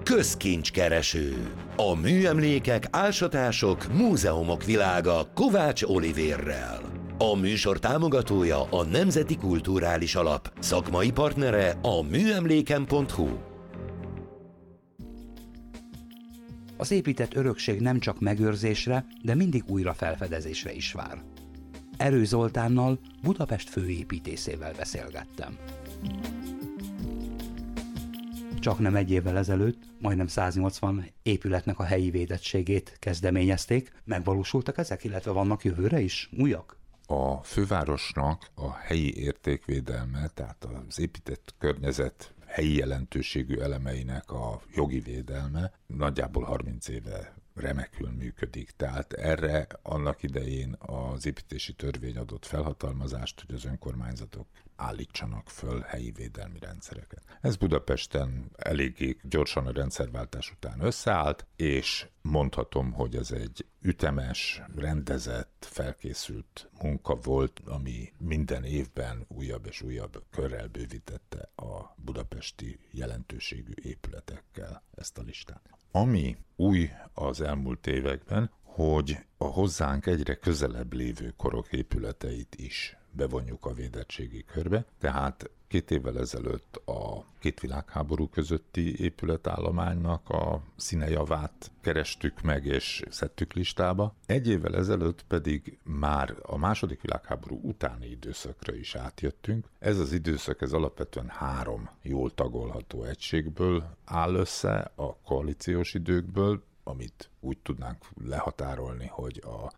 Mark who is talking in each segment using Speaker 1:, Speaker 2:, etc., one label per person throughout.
Speaker 1: Közkincskereső. A műemlékek, ásatások, múzeumok világa Kovács Olivérrel. A műsor támogatója a Nemzeti Kulturális Alap, szakmai partnere a műemléken.hu.
Speaker 2: Az épített örökség nem csak megőrzésre, de mindig újra felfedezésre is vár. Erő Zoltánnal, Budapest főépítészével beszélgettem. Csaknem egy évvel ezelőtt majdnem 180 épületnek a helyi védettségét kezdeményezték. Megvalósultak ezek, illetve vannak jövőre is újak?
Speaker 3: A fővárosnak a helyi értékvédelme, tehát az épített környezet helyi jelentőségű elemeinek a jogi védelme nagyjából 30 éve remekül működik. Tehát erre annak idején az építési törvény adott felhatalmazást, hogy az önkormányzatok állítsanak föl helyi védelmi rendszereket. Ez Budapesten eléggé gyorsan a rendszerváltás után összeállt, és mondhatom, hogy ez egy ütemes, rendezett, felkészült munka volt, ami minden évben újabb és újabb körrel bővítette a budapesti jelentőségű épületekkel ezt a listát. Ami új az elmúlt években, hogy a hozzánk egyre közelebb lévő korok épületeit is bevonjuk a védettségi körbe, tehát 2 évvel ezelőtt a 2 világháború közötti épületállománynak a színejavát kerestük meg és szedtük listába. 1 évvel ezelőtt pedig már a II. Világháború utáni időszakra is átjöttünk. Ez az időszak ez alapvetően 3 jól tagolható egységből áll össze, a koalíciós időkből, amit úgy tudnánk lehatárolni, hogy a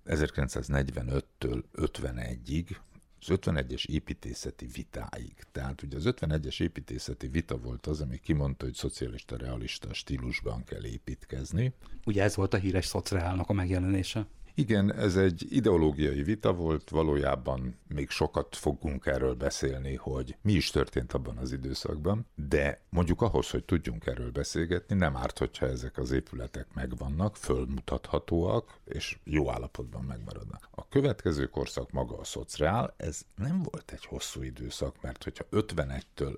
Speaker 3: 1945-től 51-ig, az 51-es építészeti vitáig. Tehát ugye az 51-es építészeti vita volt az, ami kimondta, hogy szocialista-realista stílusban kell építkezni.
Speaker 2: Ugye ez volt a híres szociálnak a megjelenése?
Speaker 3: Igen, ez egy ideológiai vita volt, valójában még sokat fogunk erről beszélni, hogy mi is történt abban az időszakban, de mondjuk ahhoz, hogy tudjunk erről beszélgetni, nem árt, hogyha ezek az épületek megvannak, fölmutathatóak, és jó állapotban megmaradnak. A következő korszak maga a szociál, ez nem volt egy hosszú időszak, mert hogyha 51-től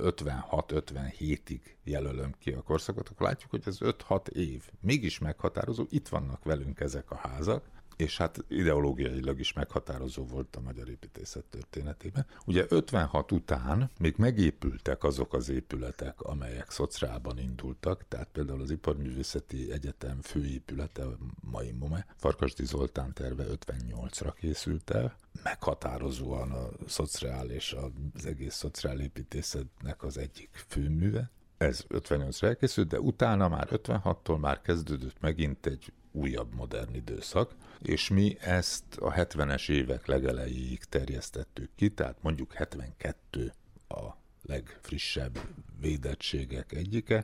Speaker 3: 56-57-ig jelölöm ki a korszakot, akkor látjuk, hogy ez 5-6 év. Mégis meghatározó, itt vannak velünk ezek a házak, és hát ideológiailag is meghatározó volt a magyar építészet történetében. Ugye 56 után még megépültek azok az épületek, amelyek szociálban indultak, tehát például az Iparművészeti Egyetem főépülete, mai MOME, Farkasdi Zoltán terve 58-ra készült el. Meghatározóan a szociál és az egész szociál építészetnek az egyik főműve. Ez 58-ra elkészült, de utána már 56-tól már kezdődött megint egy újabb modern időszak, és mi ezt a 70-es évek legelejéig terjesztettük ki, tehát mondjuk 72 a legfrissebb védettségek egyike.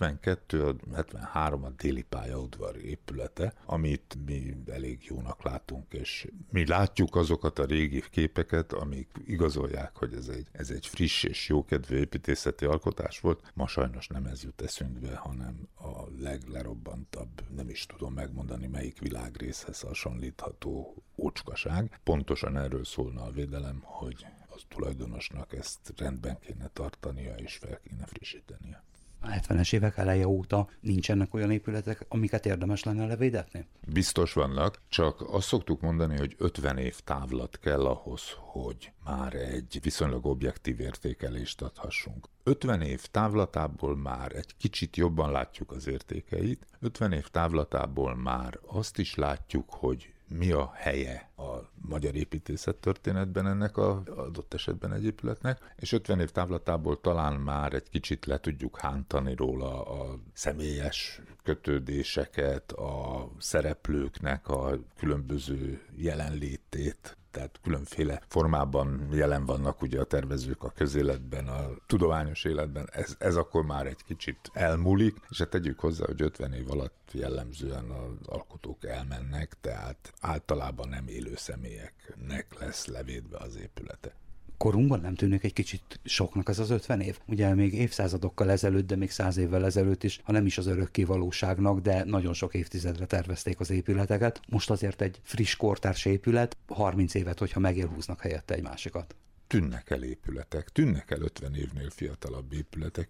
Speaker 3: 73 a Déli pályaudvar épülete, amit mi elég jónak látunk, és mi látjuk azokat a régi képeket, amik igazolják, hogy ez egy friss és jókedvű építészeti alkotás volt. Ma sajnos nem ez jut eszünkbe, hanem a leglerobbantabb, nem is tudom megmondani, melyik világrészhez hasonlítható ócskaság. Pontosan erről szólna a védelem, hogy az tulajdonosnak ezt rendben kéne tartania és fel kéne frissítenie.
Speaker 2: A 70-es évek eleje óta nincsenek olyan épületek, amiket érdemes lenne levédetni?
Speaker 3: Biztos vannak, csak azt szoktuk mondani, hogy 50 év távlat kell ahhoz, hogy már egy viszonylag objektív értékelést adhassunk. 50 év távlatából már egy kicsit jobban látjuk az értékeit, 50 év távlatából már azt is látjuk, hogy mi a helye a magyar építészet történetben ennek az adott esetben egy épületnek, és 50 év távlatából talán már egy kicsit le tudjuk hántani róla a személyes kötődéseket, a szereplőknek a különböző jelenlétét, tehát különféle formában jelen vannak ugye a tervezők a közéletben, a tudományos életben, ez akkor már egy kicsit elmúlik, és hát tegyük hozzá, hogy 50 év alatt jellemzően az alkotók elmennek, tehát általában nem élő személyeknek lesz levédve az épülete.
Speaker 2: Korunkban nem tűnik egy kicsit soknak ez az 50 év? Ugye még évszázadokkal ezelőtt, de még 100 évvel ezelőtt is, ha nem is az örökké valóságnak, de nagyon sok évtizedre tervezték az épületeket. Most azért egy friss kortárs épület, 30 évet, hogyha megélhúznak helyette egy másikat.
Speaker 3: Tűnnek el épületek, tűnnek el 50 évnél fiatalabb épületek is.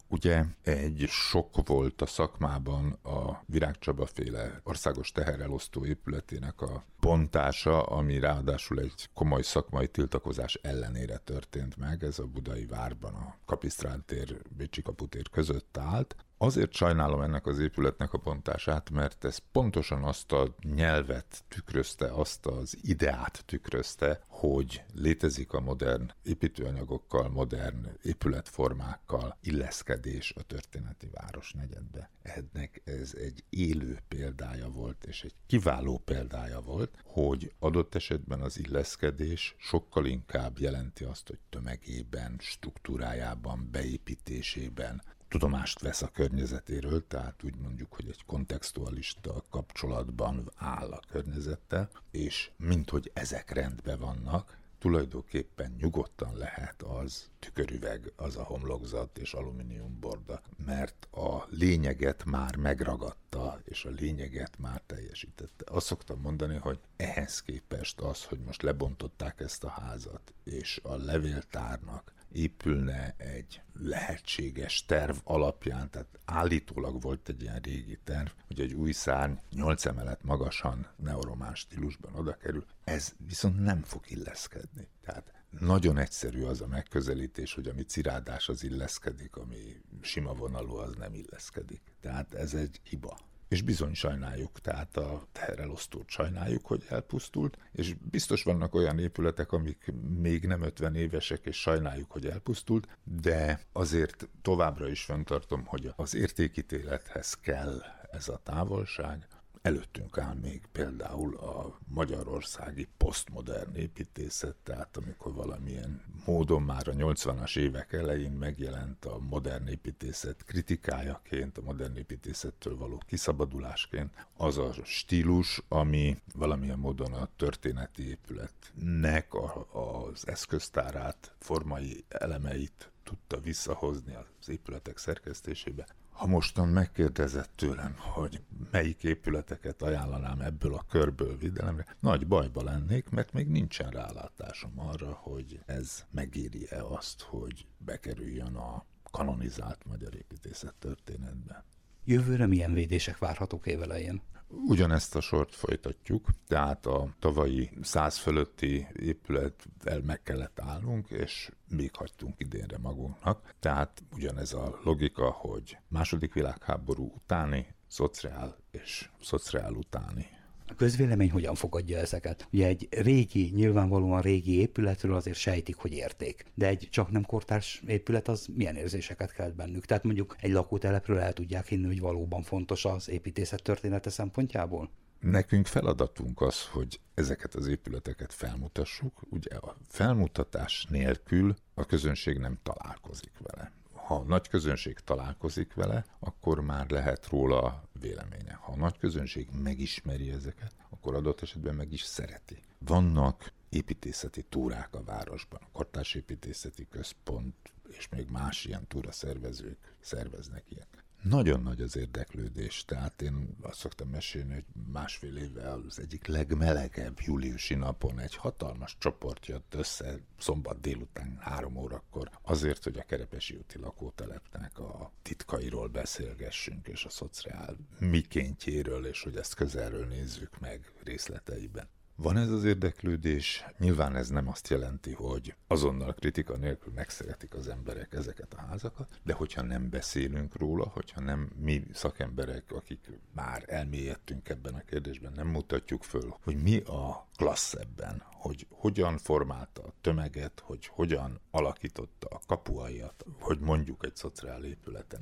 Speaker 3: Ugye egy sok volt a szakmában a Virág Csaba féle országos teherelosztó épületének a bontása, ami ráadásul egy komoly szakmai tiltakozás ellenére történt meg. Ez a Budai Várban a Kapisztrán tér, Bécsi Kaputér között állt. Azért sajnálom ennek az épületnek a bontását, mert ez pontosan azt a nyelvet tükrözte, azt az ideát tükrözte, hogy létezik a modern építőanyagokkal, modern épületformákkal illeszkedés a történeti városnegyedbe. Ennek ez egy élő példája volt, és egy kiváló példája volt, hogy adott esetben az illeszkedés sokkal inkább jelenti azt, hogy tömegében, struktúrájában, beépítésében tudomást vesz a környezetéről, tehát úgy mondjuk, hogy egy kontextualista kapcsolatban áll a környezettel, és minthogy ezek rendben vannak, tulajdonképpen nyugodtan lehet az tükörüveg, az a homlokzat és alumíniumborda, mert a lényeget már megragadta, és a lényeget már teljesítette. Azt szoktam mondani, hogy ehhez képest az, hogy most lebontották ezt a házat, és a levéltárnak épülne egy lehetséges terv alapján, tehát állítólag volt egy ilyen régi terv, hogy egy új szárny 8 emelet magasan neoromán stílusban oda kerül, ez viszont nem fog illeszkedni. Tehát nagyon egyszerű az a megközelítés, hogy ami cirádás, az illeszkedik, ami sima vonalú, az nem illeszkedik. Tehát ez egy hiba. És bizony sajnáljuk, tehát a teherelosztót sajnáljuk, hogy elpusztult, és biztos vannak olyan épületek, amik még nem 50 évesek, és sajnáljuk, hogy elpusztult, de azért továbbra is fenntartom, hogy az értékítélethez kell ez a távolság. Előttünk áll még például a magyarországi posztmodern építészet, tehát amikor valamilyen módon már a 80-as évek elején megjelent a modern építészet kritikájaként, a modern építészettől való kiszabadulásként, az a stílus, ami valamilyen módon a történeti épületnek az eszköztárát, formai elemeit tudta visszahozni az épületek szerkesztésébe. Ha mostan megkérdezett tőlem, hogy melyik épületeket ajánlanám ebből a körből védelemre, nagy bajba lennék, mert még nincsen rálátásom arra, hogy ez megéri-e azt, hogy bekerüljön a kanonizált magyar építészet történetbe.
Speaker 2: Jövőre milyen védések várhatók évelején?
Speaker 3: Ugyanezt a sort folytatjuk, tehát a tavalyi 100 fölötti épületvel meg kellett állnunk, és még hagytunk idénre magunknak. Tehát ugyanez a logika, hogy II. Világháború utáni, szociál és szociál utáni.
Speaker 2: A közvélemény hogyan fogadja ezeket? Ugye egy régi, nyilvánvalóan régi épületről azért sejtik, hogy érték. De egy csak nem kortárs épület az milyen érzéseket kelt bennük? Tehát mondjuk egy lakótelepről el tudják hinni, hogy valóban fontos az építészet története szempontjából?
Speaker 3: Nekünk feladatunk az, hogy ezeket az épületeket felmutassuk. Ugye a felmutatás nélkül a közönség nem találkozik vele. Ha a nagy közönség találkozik vele, akkor már lehet róla véleménye. Ha a nagy közönség megismeri ezeket, akkor adott esetben meg is szereti. Vannak építészeti túrák a városban, a Kortárs Építészeti Központ és még más ilyen túraszervezők szerveznek ilyet. Nagyon nagy az érdeklődés, tehát én azt szoktam mesélni, hogy másfél évvel az egyik legmelegebb júliusi napon egy hatalmas csoport jött össze szombat délután 3 órakor azért, hogy a Kerepesi úti lakótelepnek a titkairól beszélgessünk, és a szociál mikéntjéről, és hogy ezt közelről nézzük meg részleteiben. Van ez az érdeklődés, nyilván ez nem azt jelenti, hogy azonnal kritika nélkül megszeretik az emberek ezeket a házakat, de hogyha nem beszélünk róla, hogyha nem mi szakemberek, akik már elmélyedtünk ebben a kérdésben, nem mutatjuk föl, hogy mi a klassz ebben, hogy hogyan formálta a tömeget, hogy hogyan alakította a kapuajat, hogy mondjuk egy szociál épületen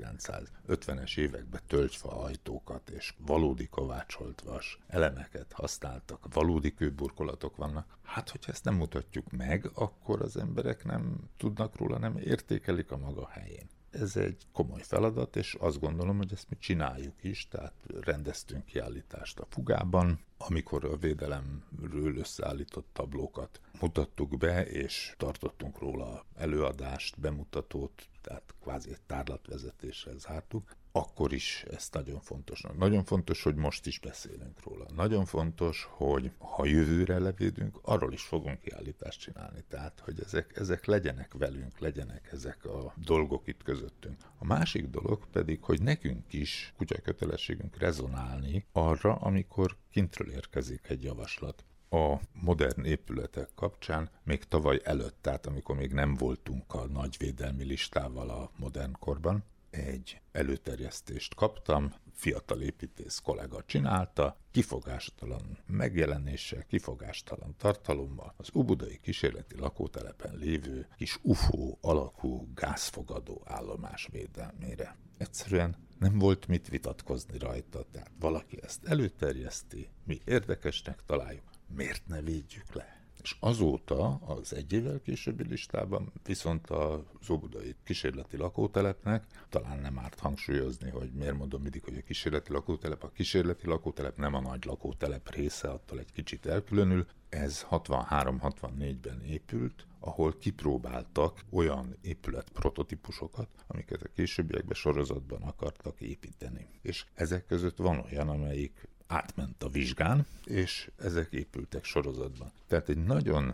Speaker 3: 1950-es években tölgyfa ajtókat és valódi kovácsolt vas elemeket használtak, valódi kőburkolatok vannak. Hát, hogyha ezt nem mutatjuk meg, akkor az emberek nem tudnak róla, nem értékelik a maga helyén. Ez egy komoly feladat, és azt gondolom, hogy ezt mi csináljuk is, tehát rendeztünk kiállítást a Fugában, amikor a védelemről összeállított tablókat mutattuk be, és tartottunk róla előadást, bemutatót, tehát kvázi egy tárlatvezetéssel zártuk, akkor is ez nagyon fontos. Nagyon fontos, hogy most is beszélünk róla. Nagyon fontos, hogy ha jövőre levédünk, arról is fogunk kiállítást csinálni. Tehát, hogy ezek legyenek velünk, legyenek ezek a dolgok itt közöttünk. A másik dolog pedig, hogy nekünk is kutya kötelességünk rezonálni arra, amikor kintről érkezik egy javaslat. A modern épületek kapcsán még tavaly előtt, tehát amikor még nem voltunk a nagy védelmi listával a modern korban, egy előterjesztést kaptam, fiatal építész kollega csinálta, kifogástalan megjelenéssel, kifogástalan tartalommal az Óbudai kísérleti lakótelepen lévő kis UFO alakú gázfogadó állomás védelmére. Egyszerűen nem volt mit vitatkozni rajta, tehát valaki ezt előterjeszti, mi érdekesnek találjuk, miért ne védjük le? És azóta az egy évvel későbbi listában viszont az óbudai kísérleti lakótelepnek, talán nem árt hangsúlyozni, hogy miért mondom mindig, hogy a kísérleti lakótelep nem a nagy lakótelep része, attól egy kicsit elkülönül. Ez 63-64-ben épült, ahol kipróbáltak olyan épület prototípusokat, amiket a későbbiekben sorozatban akartak építeni. És ezek között van olyan, amelyik átment a vizsgán, és ezek épültek sorozatban. Tehát egy nagyon,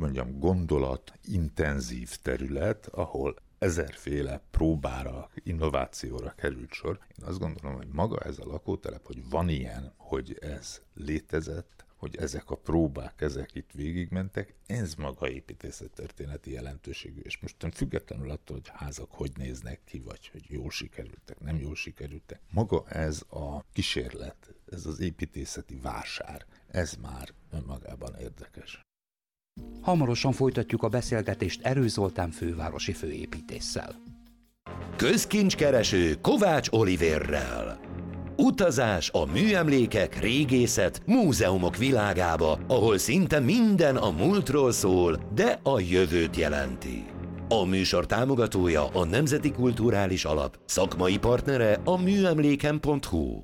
Speaker 3: gondolatintenzív terület, ahol ezerféle próbára, innovációra került sor. Én azt gondolom, hogy maga ez a lakótelep, hogy van ilyen, hogy ez létezett, hogy ezek a próbák, ezek itt végigmentek, ez maga építészettörténeti jelentőségű. És most függetlenül attól, hogy házak hogy néznek ki, vagy hogy jól sikerültek, nem jól sikerültek. Maga ez a kísérlet, ez az építészeti vásár, ez már önmagában érdekes.
Speaker 2: Hamarosan folytatjuk a beszélgetést Erő Zoltán fővárosi főépítésszel.
Speaker 1: Közkincskereső Kovács Olivérrel. Utazás a műemlékek, régészet, múzeumok világába, ahol szinte minden a múltról szól, de a jövőt jelenti. A műsor támogatója a Nemzeti Kulturális Alap, szakmai partnere a műemléken.hu.